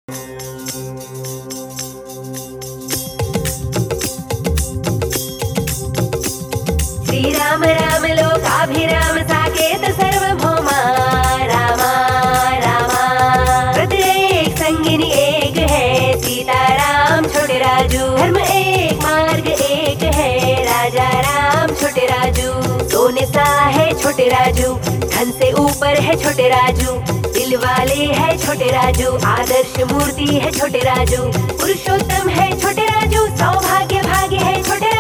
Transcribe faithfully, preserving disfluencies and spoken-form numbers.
श्रीराम राम लोकाभिराम साकेत सर्वभौमा रामा रामा। प्रत्येक संगिनी एक है सीताराम छोटे राजू। धर्म एक मार्ग एक है राजा राम छोटे राजू। सोने सा है छोटे राजू, धन से ऊपर है छोटे राजू। दिल वाले है छोटे राजू, आदर्श मूर्ति है छोटे राजू। पुरुषोत्तम है छोटे राजू, सौभाग्य भाग्य है छोटे